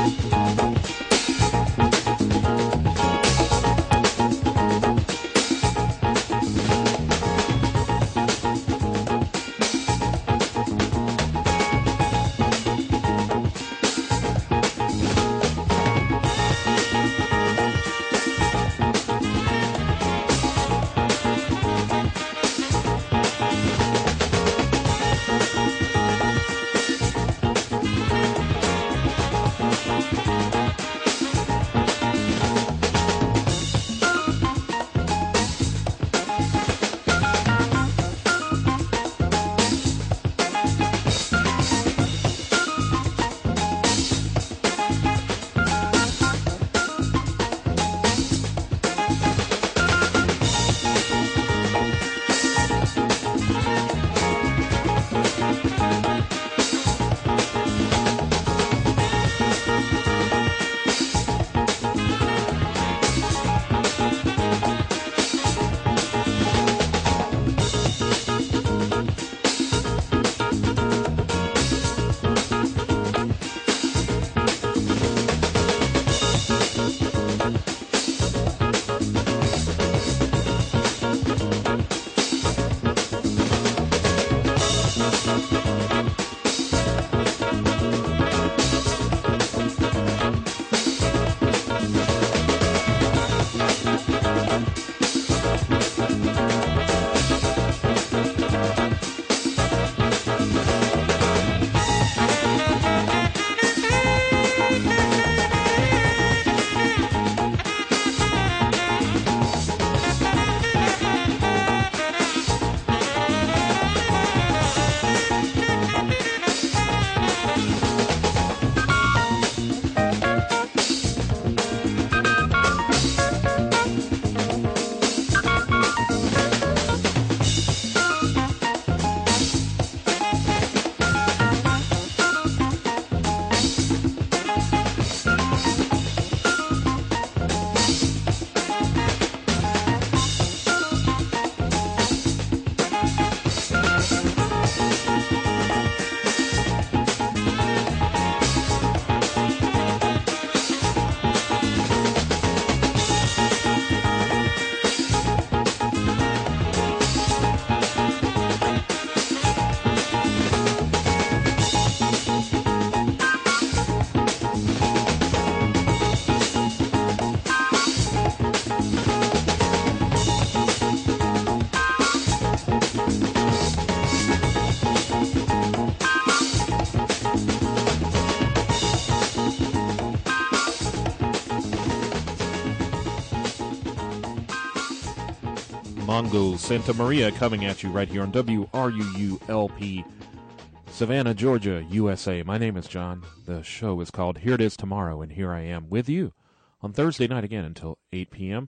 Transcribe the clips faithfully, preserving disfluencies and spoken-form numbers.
Mongo Santa Maria coming at you right here on W R U U L P, Savannah, Georgia, U S A. My name is John. The show is called Here It Is Tomorrow, and here I am with you on Thursday night again until eight p.m.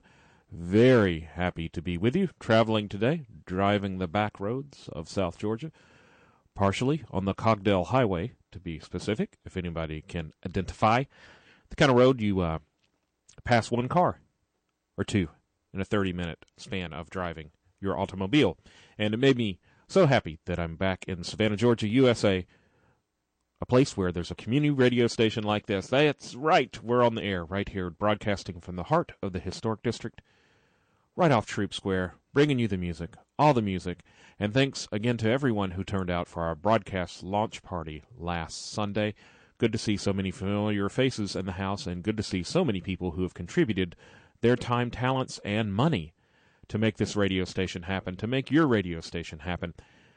Very happy to be with you, traveling today, driving the back roads of South Georgia, partially on the Cogdell Highway, to be specific, if anybody can identify the kind of road you uh, pass one car or two in a thirty-minute span of driving your automobile. And it made me so happy that I'm back in Savannah, Georgia, U S A, a place where there's a community radio station like this. That's right, we're on the air right here, broadcasting from the heart of the historic district, right off Troop Square, bringing you the music, all the music. And thanks again to everyone who turned out for our broadcast launch party last Sunday. Good to see so many familiar faces in the house, and good to see so many people who have contributed their time, talents, and money to make this radio station happen, to make your radio station happen.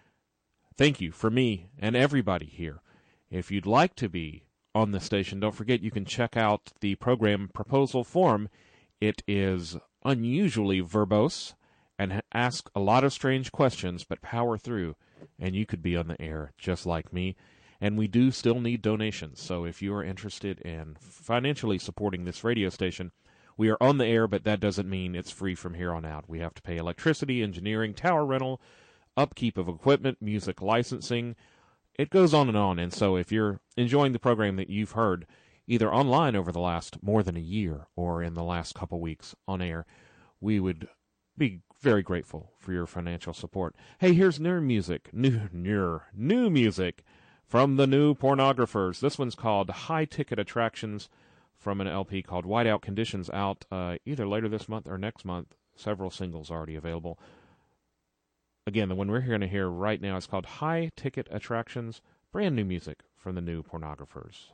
Thank you for me and everybody here. If you'd like to be on the station, don't forget you can check out the program proposal form. It is unusually verbose and ask a lot of strange questions, but power through, and you could be on the air just like me. And we do still need donations, so if you are interested in financially supporting this radio station, we are on the air, but that doesn't mean it's free from here on out. We have to pay electricity, engineering, tower rental, upkeep of equipment, music licensing. It goes on and on. And so if you're enjoying the program that you've heard, either online over the last more than a year or in the last couple weeks on air, we would be very grateful for your financial support. Hey, here's new music, new, new, new music from the New Pornographers. This one's called High Ticket Attractions from an L P called Whiteout Conditions, out uh, either later this month or next month. Several singles already available. Again, the one we're going to hear right now is called High Ticket Attractions, brand new music from the New Pornographers.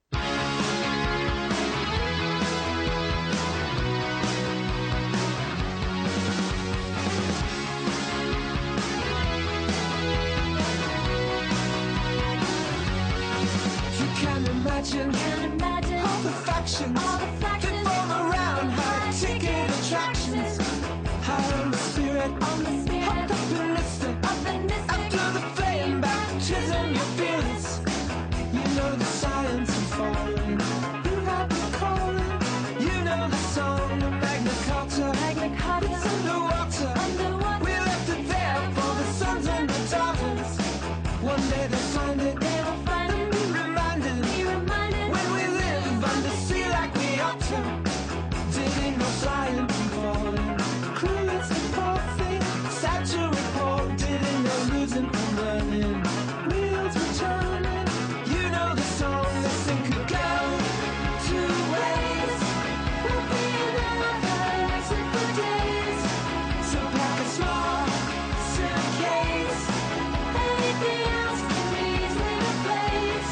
Imagine, imagine all the factions, all the factions that form around high ticket attractions. High on the spirit, on the spirit, up the mystic, up the mystic. After the flame baptism, you feel it. You know the science of falling. You have the calling. You know the song of Magna Carta. Magna Carta. It's underwater. Underwater. We left it there for the sons and the daughters. One day they'll find it. They'll find it. Be reminded. Be reminded. When we live under sea like we ought to. Digging or flying and falling. Crew is the poor thing. Sad to report. Didn't know losing or learning. Wheels were turning. You know the song. This thing could go two ways. We'll be another lesson for days. So pack a small suitcase. Anything else can easily replace.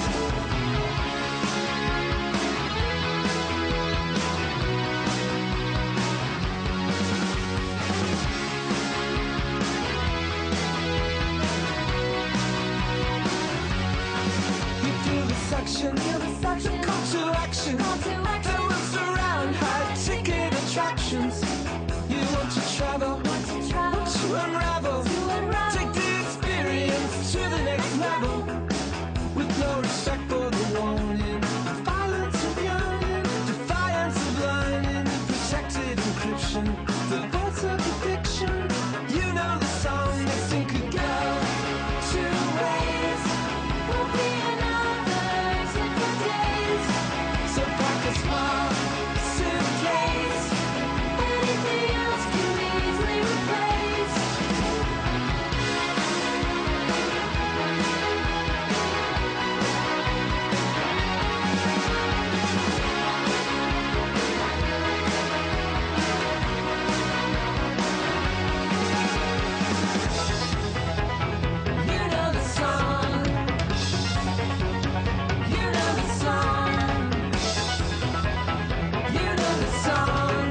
You feel the suction, feel the suction, call to action, call to action. That will surround high ticket attractions. You want to travel, want to travel, want to unravel, to unravel. Take the experience to the next level. With no respect for the warning, violence of yearning, defiance of learning, protected encryption, the voice of addiction. You know the song, this thing could go two ways. We'll be another exit for days. So pack a small suitcase. Anything else can easily replace. You know the song. You know the song. You know the song.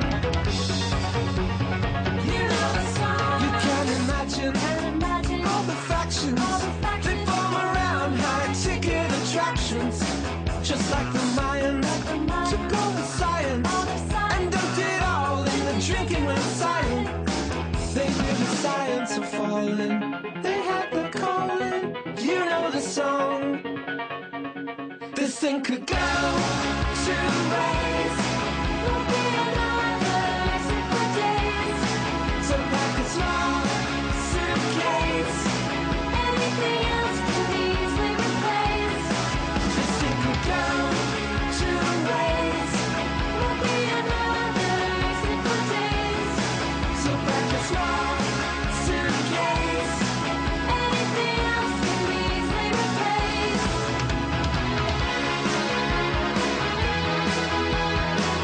You know the song. You can imagine, can imagine all the factions, all the factions. They form around high ticket attractions. Just like the Mayan, like the Mayan. Took all the science, all the science and dumped it all in the drinking when silent. They knew the science of falling. They had the calling. You know the song. This thing could go two ways. We'll be another exit for days. So pack a small suitcase. Anything else can easily replace. This thing could go two ways. We'll be another exit for days. So pack a small suitcase. Anything else can easily replace.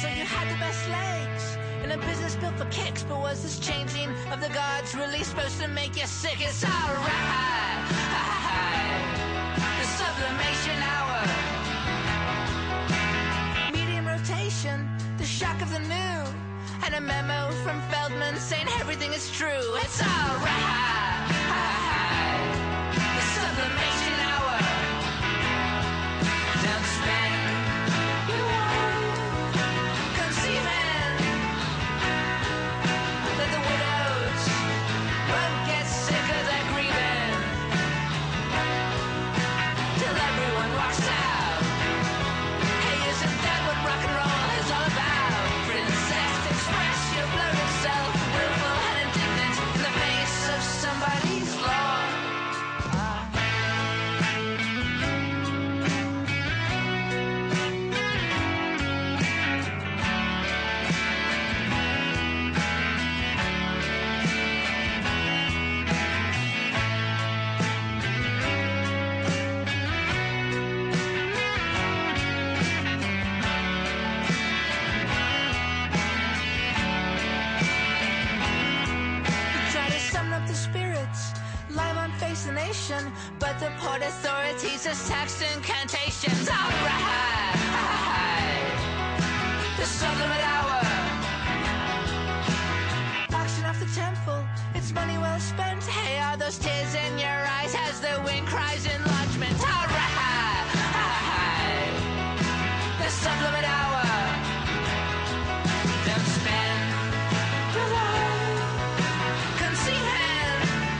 so you had the best legs in a business built for kicks. But was this changing of the gods really supposed to make you sick? It's alright. The sublimation hour, medium rotation, the shock of the new, and a memo from Feldman saying everything is true. It's alright. The sublimation hour. Don't spend your life conceiving that the widows won't get sick of their grieving till everyone walks out. Hey, isn't that what rock and roll is all about? Princess, express your bloated self, willful and indignant in the face of somebody's law. Try to summon up the spirits live on Face the Nation, but the port authorities just text incantations. Alright, the sublimate hour, auction off the temple, it's money well spent. Hey, are those tears in your eyes as the wind cries enlargement? Alright, the sublimate hour. Don't spend your life conceiving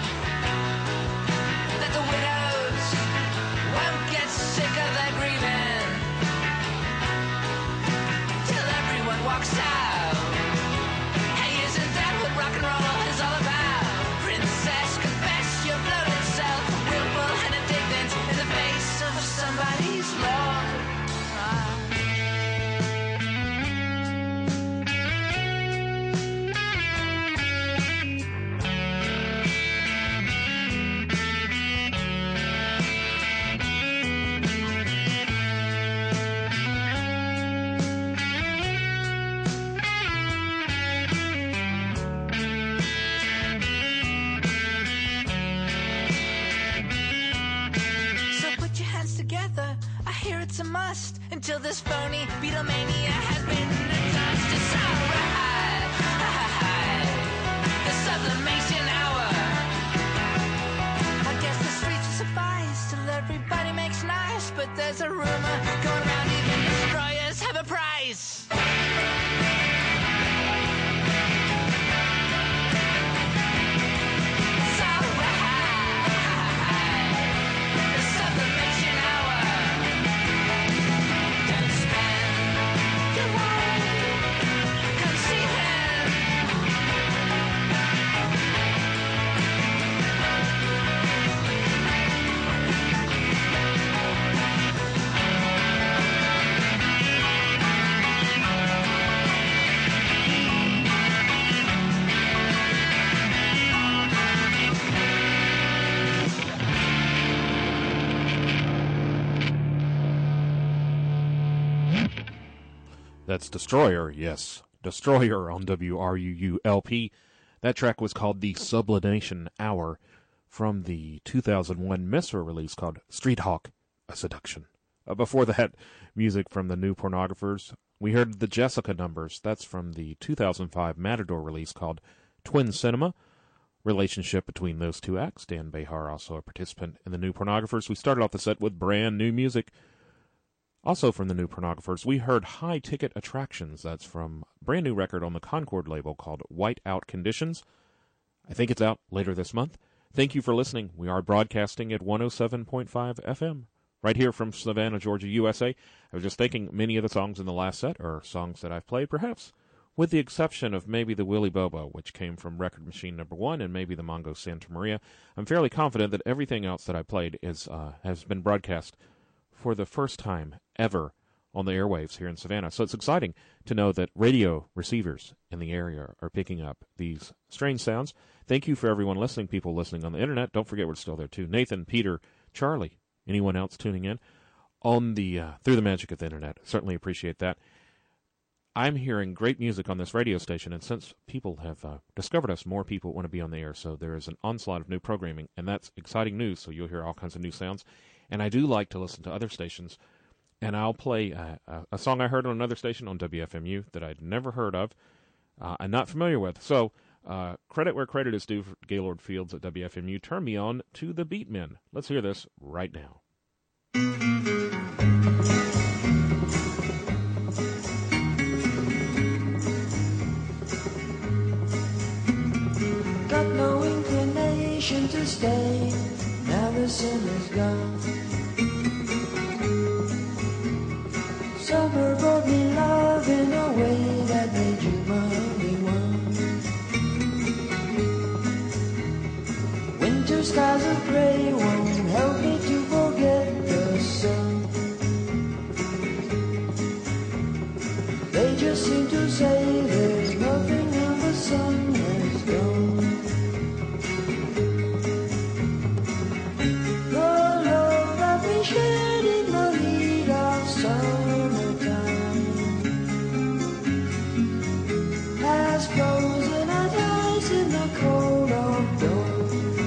that the widows won't get sick of their grieving till everyone walks out. Hey, isn't that what rock and roll is all about? Princess, confess your bloated self, willful and indignant in the face of somebody's law. So put your hands together, I hear it's a must, until this phony Beatlemania has been adjudged. It's alright. The sublimation hour. I guess the streets will suffice till everybody makes nice, but there's a rumor going around even destroyers have a price. It's alright. The sublimation hour. Don't spend your life conceiving That's Destroyer, yes. Destroyer on W R U U L P. That track was called The Sublimation Hour from the two thousand one Mesra release called Street Hawk, A Seduction. Uh, before that, music from the New Pornographers. We heard the Jessica Numbers. That's from the two thousand five Matador release called Twin Cinema. Relationship between those two acts. Dan Behar, also a participant in the New Pornographers. We started off the set with brand new music. Also from the New Pornographers, we heard High Ticket Attractions. That's from a brand new record on the Concord label called White Out Conditions. I think it's out later this month. Thank you for listening. We are broadcasting at one oh seven point five F M, right here from Savannah, Georgia, U S A. I was just thinking many of the songs in the last set are songs that I've played, perhaps with the exception of maybe the Willy Bobo, which came from Record Machine number one, and maybe the Mongo Santa Maria. I'm fairly confident that everything else that I played is uh, has been broadcast for the first time ever on the airwaves here in Savannah. So it's exciting to know that radio receivers in the area are picking up these strange sounds. Thank you for everyone listening, people listening on the internet. Don't forget we're still there too. Nathan, Peter, Charlie, anyone else tuning in on the uh, through the magic of the internet. Certainly appreciate that. I'm hearing great music on this radio station, and since people have uh, discovered us, more people want to be on the air, so there is an onslaught of new programming, and that's exciting news, so you'll hear all kinds of new sounds. And I do like to listen to other stations, and I'll play uh, a, a song I heard on another station on W F M U that I'd never heard of, uh, I'm not familiar with. So uh, credit where credit is due for Gaylord Fields at W F M U. Turn me on to the Beatmen. Let's hear this right now. Got no inclination to stay, now the sun is gone. Summer brought me love in a way that made you my only one. Winter skies of gray won't help me to forget the sun. They just seem to say there's nothing now the sun has gone. The love that we shared in the heat of summertime has frozen as ice in the cold of dawn.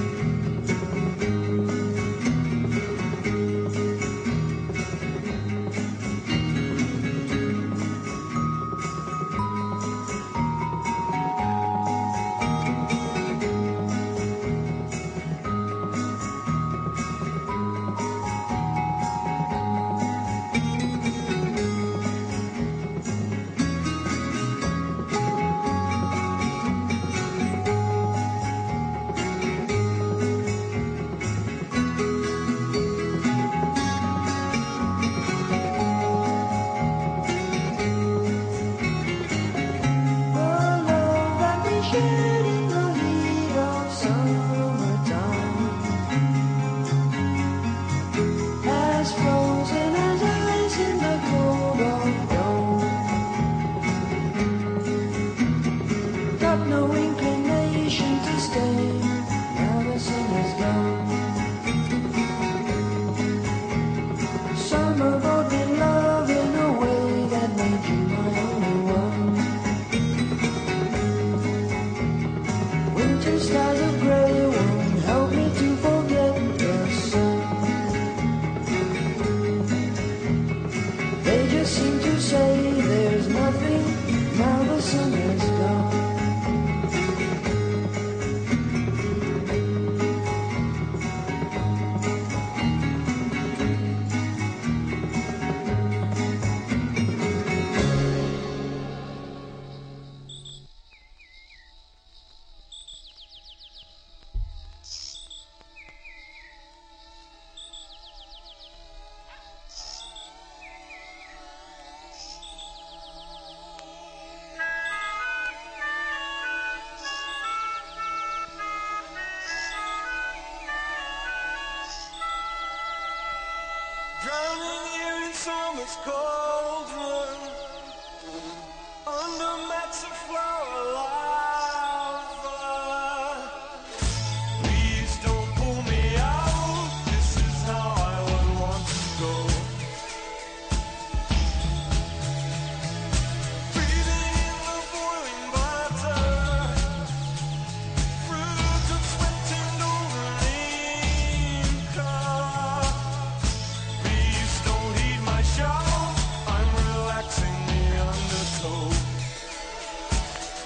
Drowning here in summer's cauldron, under mats of flower lava. Please don't pull me out, this is how I would want to go. Breathing in the boiling butter, fruit of sweat and overlaid car. Please don't heed my shout, I'm relaxing the undertow.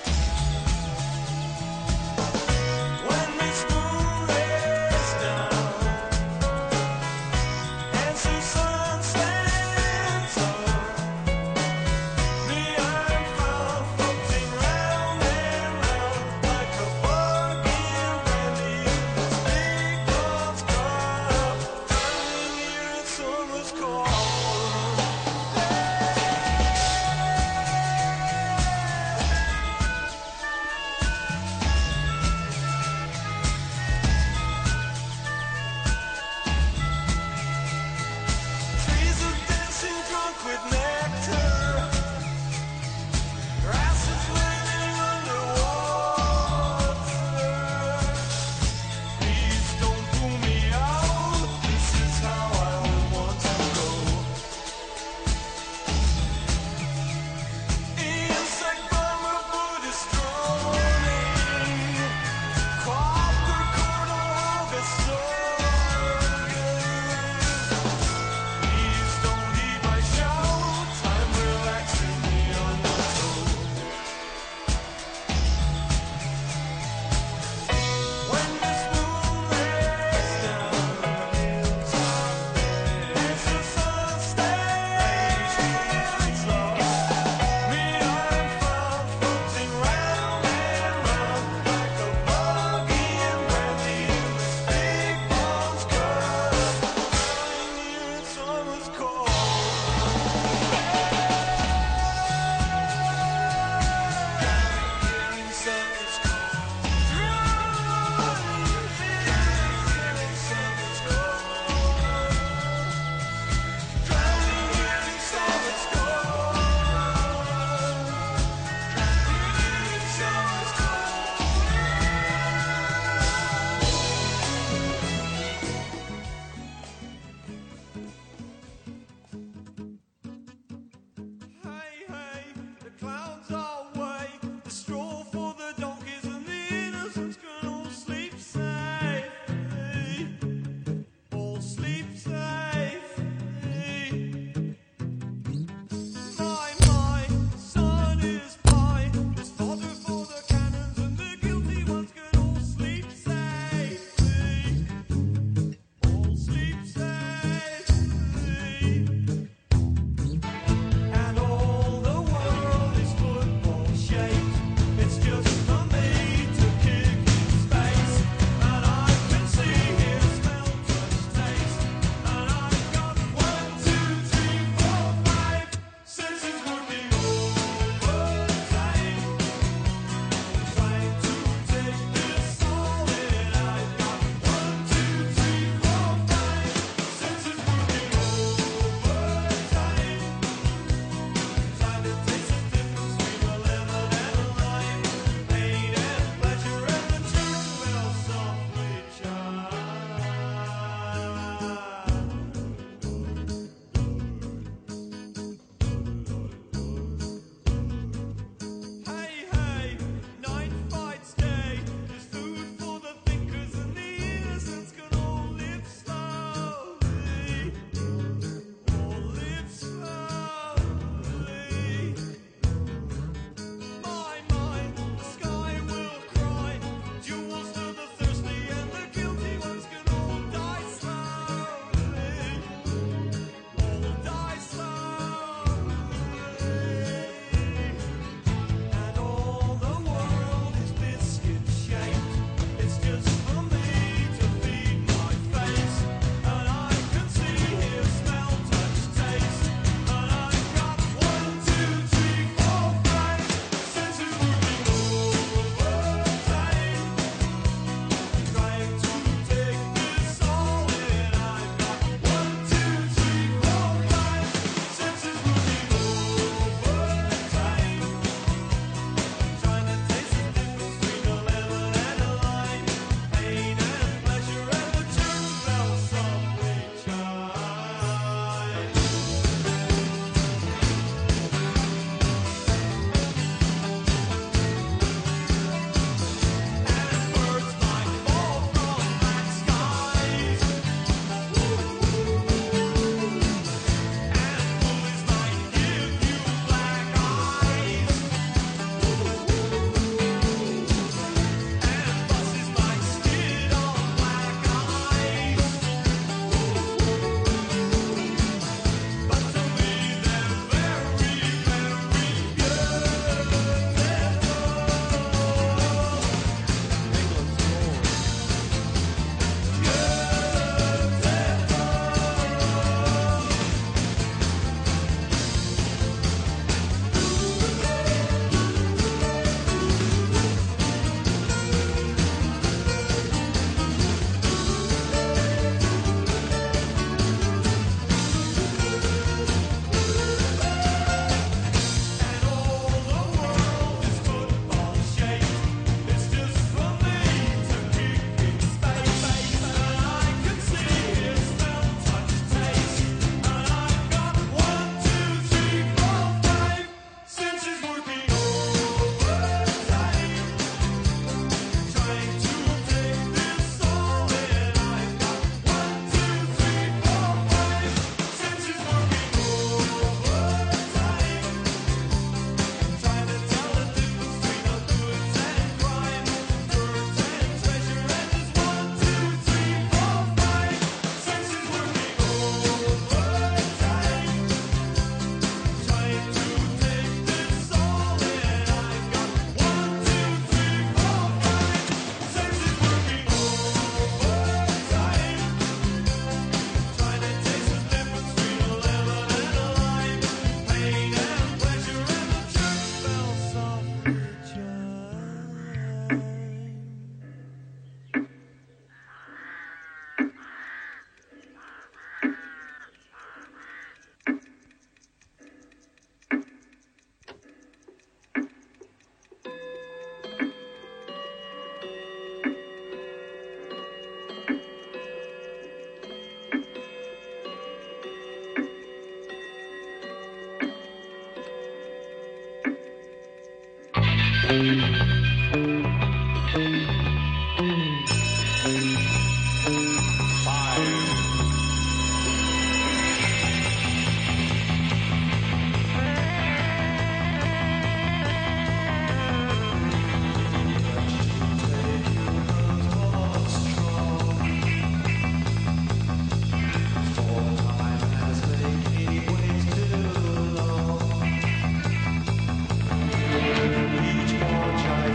Each more child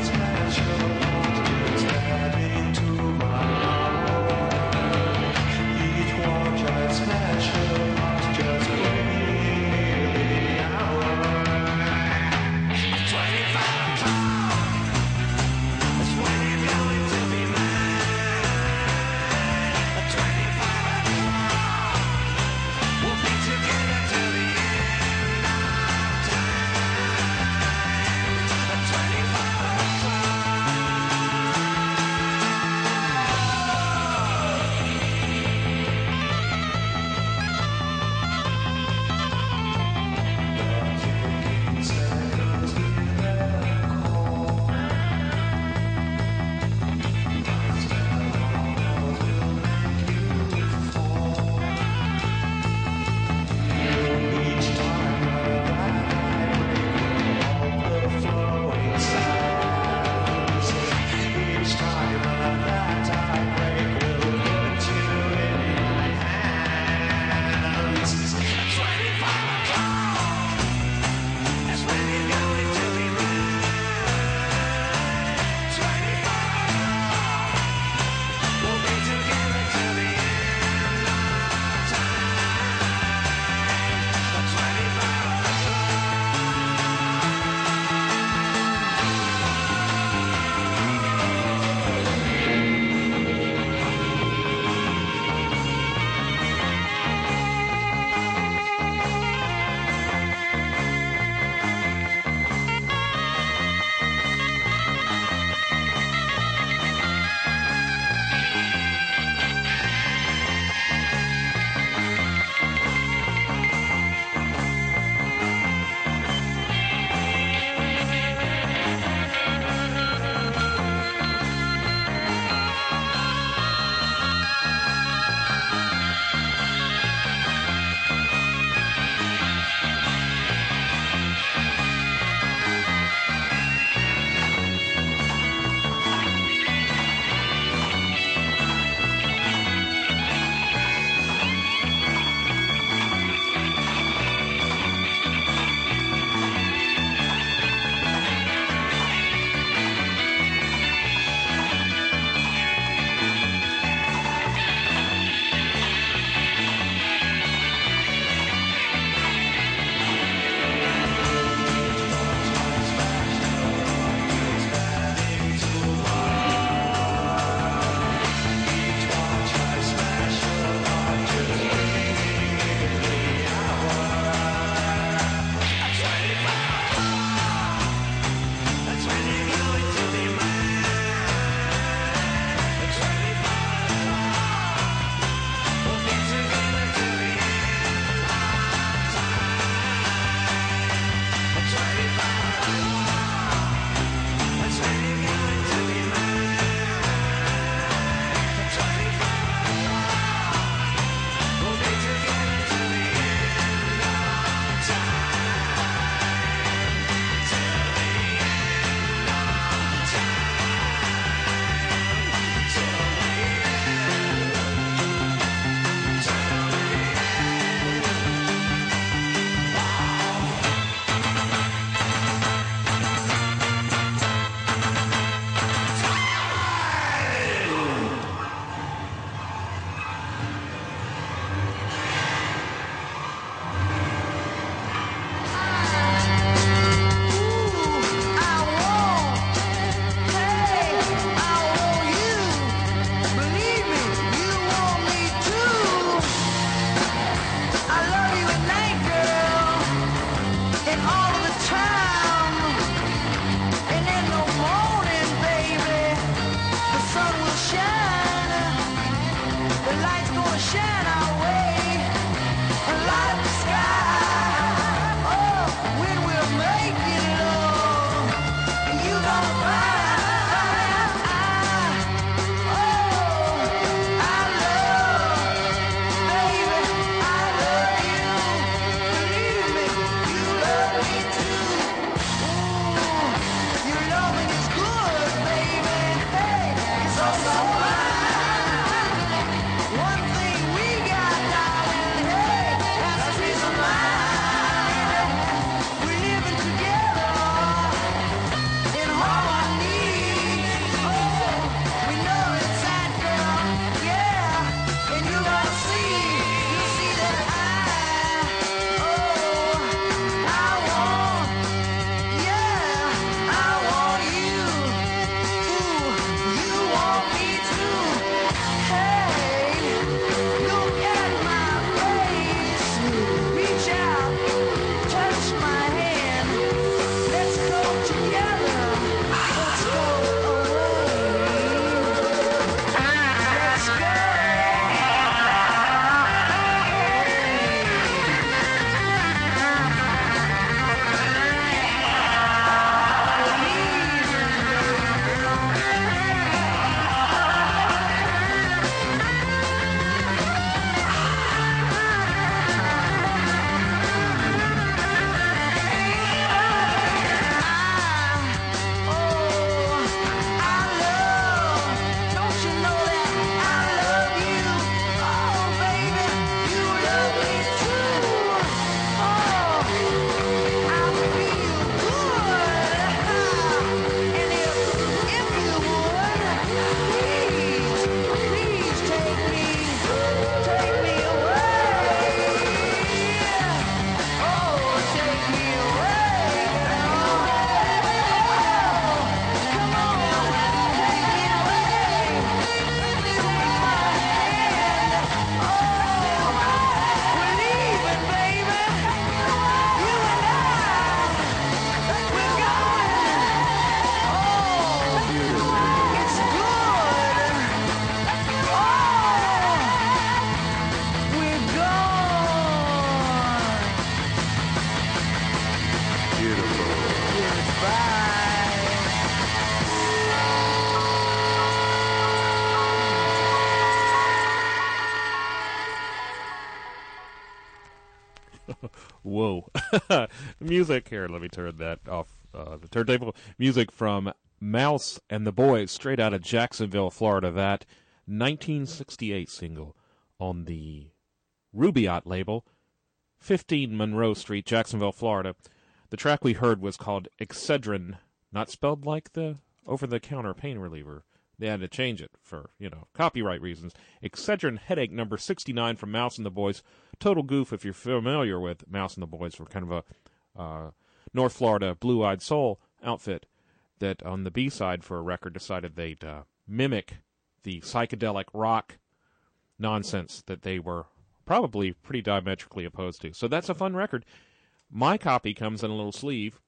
Whoa. Music here. Let me turn that off uh, the turntable. Music from Mouse and the Boys, straight out of Jacksonville, Florida. That nineteen sixty-eight single on the Rubaiyat label, fifteen Monroe Street, Jacksonville, Florida. The track we heard was called Excedrin, not spelled like the over-the-counter pain reliever. They had to change it for, you know, copyright reasons. Excedrin Headache number sixty-nine from Mouse and the Boys. Total goof if you're familiar with Mouse and the Boys. We're kind of a uh, North Florida blue-eyed soul outfit that on the B-side for a record decided they'd uh, mimic the psychedelic rock nonsense that they were probably pretty diametrically opposed to. So that's a fun record. My copy comes in a little sleeve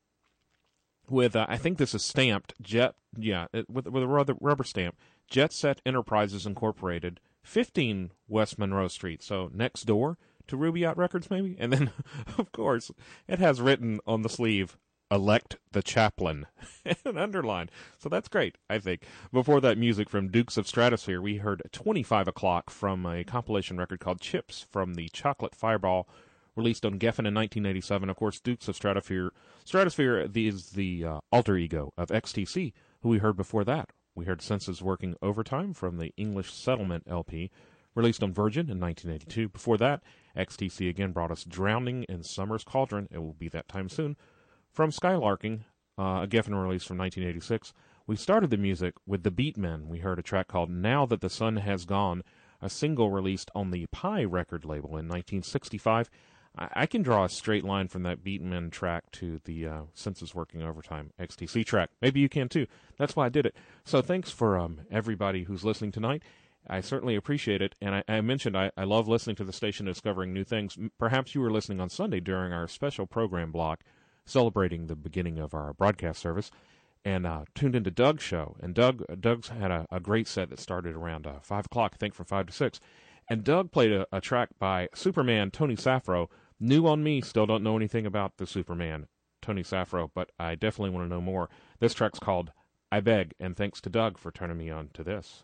with, uh, I think this is stamped, Jet, yeah, it, with, with a rubber, rubber stamp, Jet Set Enterprises Incorporated, fifteen West Monroe Street, so next door to Rubaiyat Records maybe? And then, of course, it has written on the sleeve, Elect the Chaplain, and underlined. So that's great, I think. Before that, music from Dukes of Stratosphere, we heard twenty-five o'clock from a compilation record called Chips from the Chocolate Fireball, released on Geffen in nineteen eighty-seven. Of course, Dukes of Stratosphere, Stratosphere is the uh, alter ego of X T C, who we heard before that. We heard Senses Working Overtime from the English Settlement L P, released on Virgin in nineteen eighty-two. Before that, X T C again brought us Drowning in Summer's Cauldron. It will be that time soon. From Skylarking, uh, a Geffen release from nineteen eighty-six. We started the music with the Beatmen. We heard a track called Now That the Sun Has Gone, a single released on the Pie record label in nineteen sixty-five. I, I can draw a straight line from that Beatmen track to the uh, Senses Working Overtime X T C track. Maybe you can too. That's why I did it. So thanks for um, everybody who's listening tonight. I certainly appreciate it. And I, I mentioned I, I love listening to the station, discovering new things. M- Perhaps you were listening on Sunday during our special program block celebrating the beginning of our broadcast service, and uh, tuned into Doug's show. And Doug, Doug's had a, a great set that started around uh, five o'clock, I think from five to six. And Doug played a, a track by Superman Tony Safro. New on me, still don't know anything about the Superman Tony Safro, but I definitely want to know more. This track's called I Beg, and thanks to Doug for turning me on to this.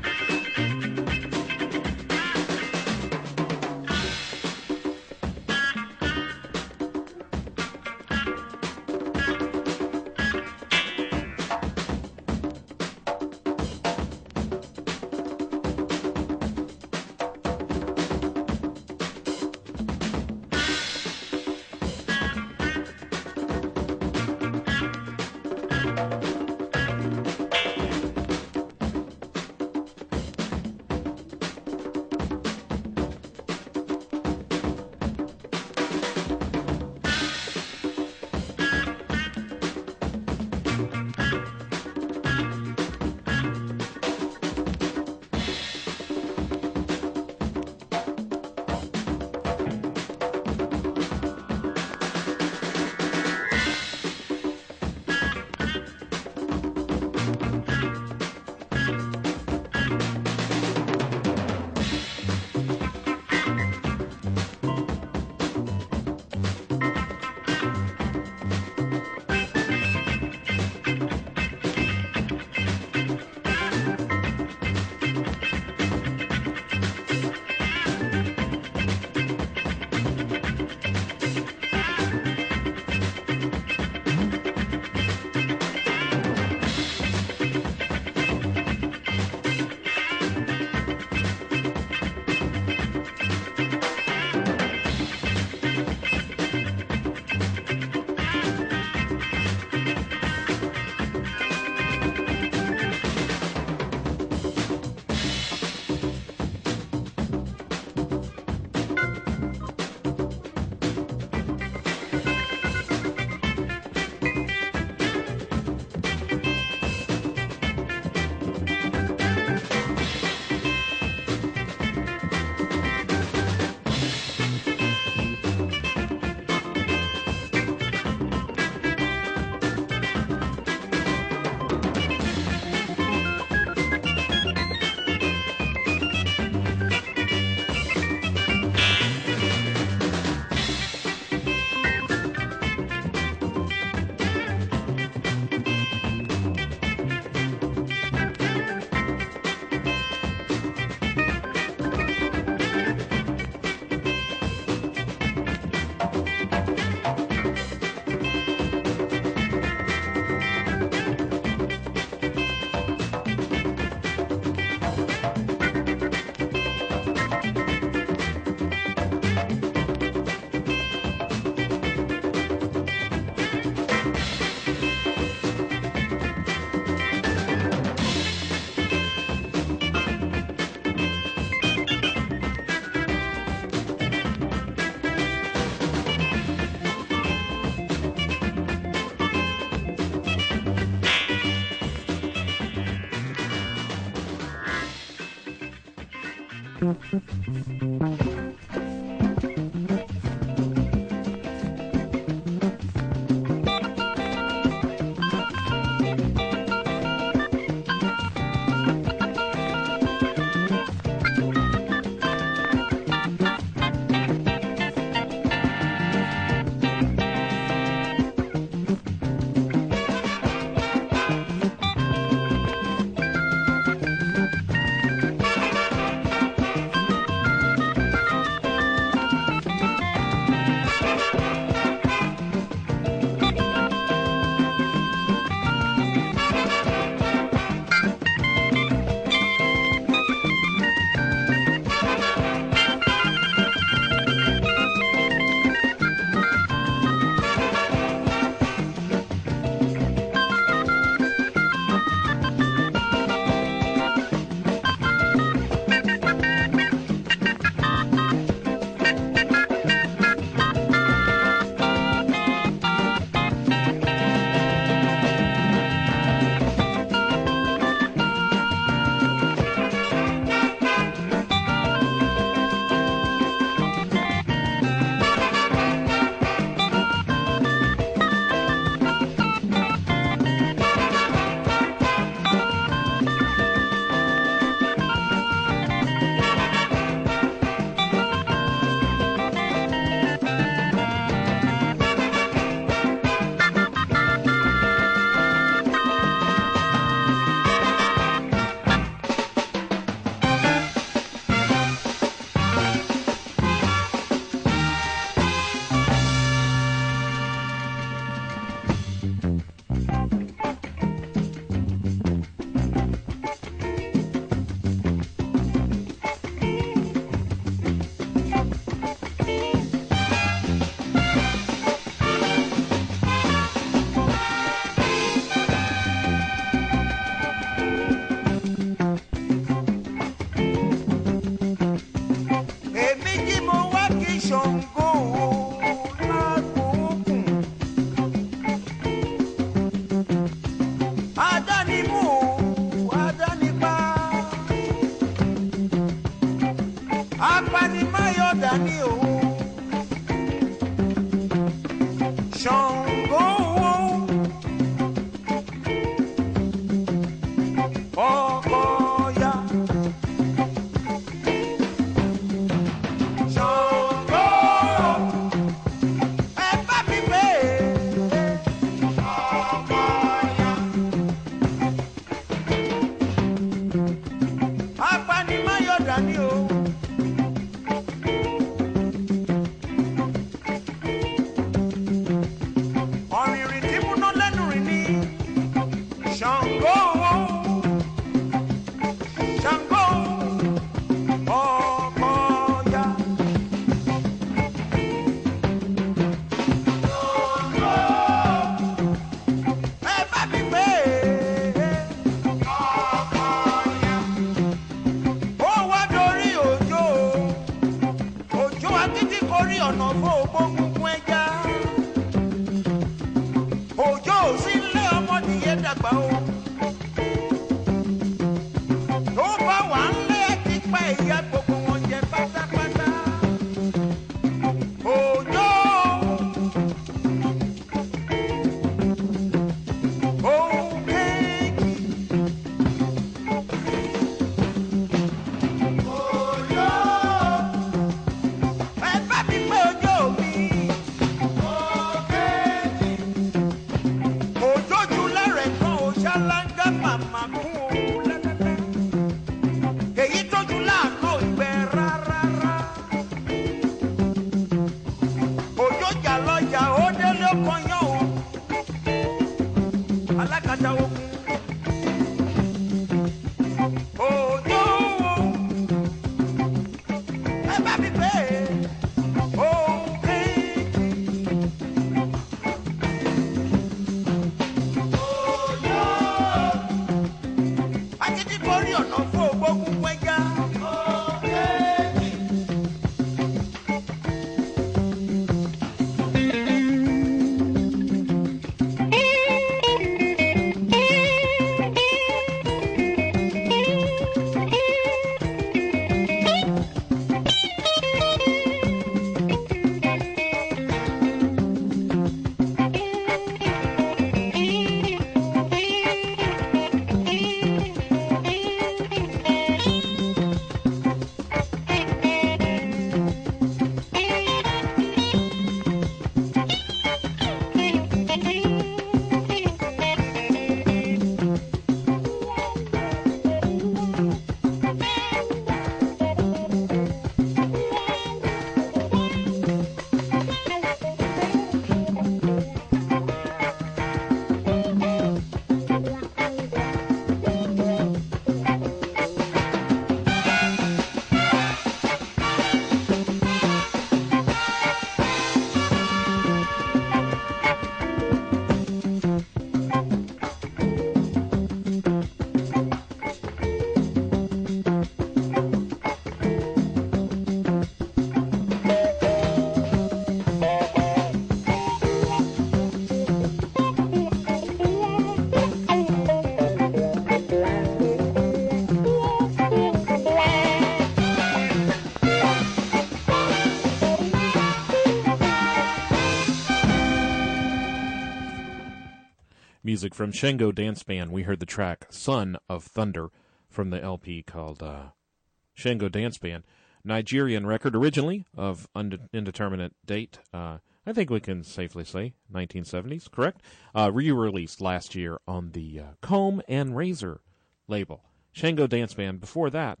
music from Shango Dance Band. We heard the track Son of Thunder from the L P called uh, Shango Dance Band. Nigerian record originally of und- indeterminate date. Uh, I think we can safely say nineteen seventies, correct? Uh, re-released last year on the uh, Comb and Razor label. Shango Dance Band. Before that,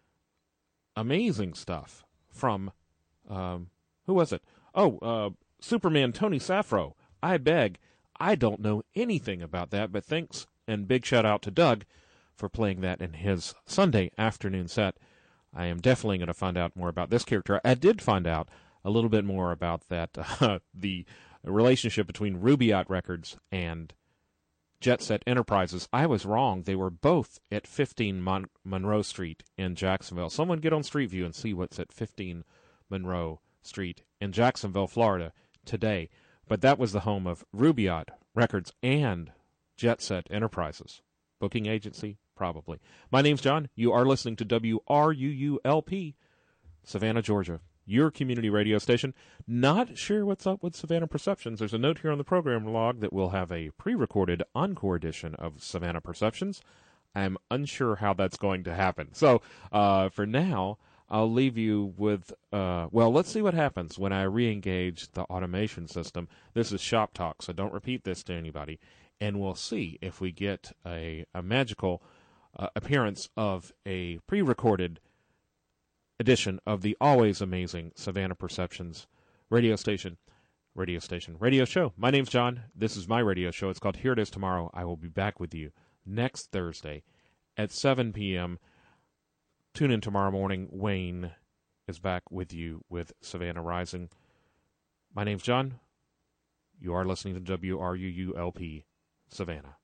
amazing stuff from, um, who was it? Oh, uh, Superman Tony Safro. I beg. I don't know anything about that, but thanks and big shout out to Doug for playing that in his Sunday afternoon set. I am definitely going to find out more about this character. I did find out a little bit more about that, uh, the relationship between Rubaiyat Records and Jet Set Enterprises. I was wrong. They were both at fifteen Mon- Monroe Street in Jacksonville. Someone get on Street View and see what's at fifteen Monroe Street in Jacksonville, Florida today. But that was the home of Rubaiyat Records and Jet Set Enterprises. Booking agency? Probably. My name's John. You are listening to W R U U L P, Savannah, Georgia, your community radio station. Not sure what's up with Savannah Perceptions. There's a note here on the program log that we'll have a pre-recorded encore edition of Savannah Perceptions. I'm unsure how that's going to happen. So uh, for now, I'll leave you with, uh, well, let's see what happens when I re-engage the automation system. This is Shop Talk, so don't repeat this to anybody. And we'll see if we get a, a magical uh, appearance of a pre-recorded edition of the always amazing Savannah Perceptions radio station, radio station, radio show. My name's John. This is my radio show. It's called Here It Is Tomorrow. I will be back with you next Thursday at seven p.m., Tune in tomorrow morning. Wayne is back with you with Savannah Rising. My name's John. You are listening to W R U U L P Savannah.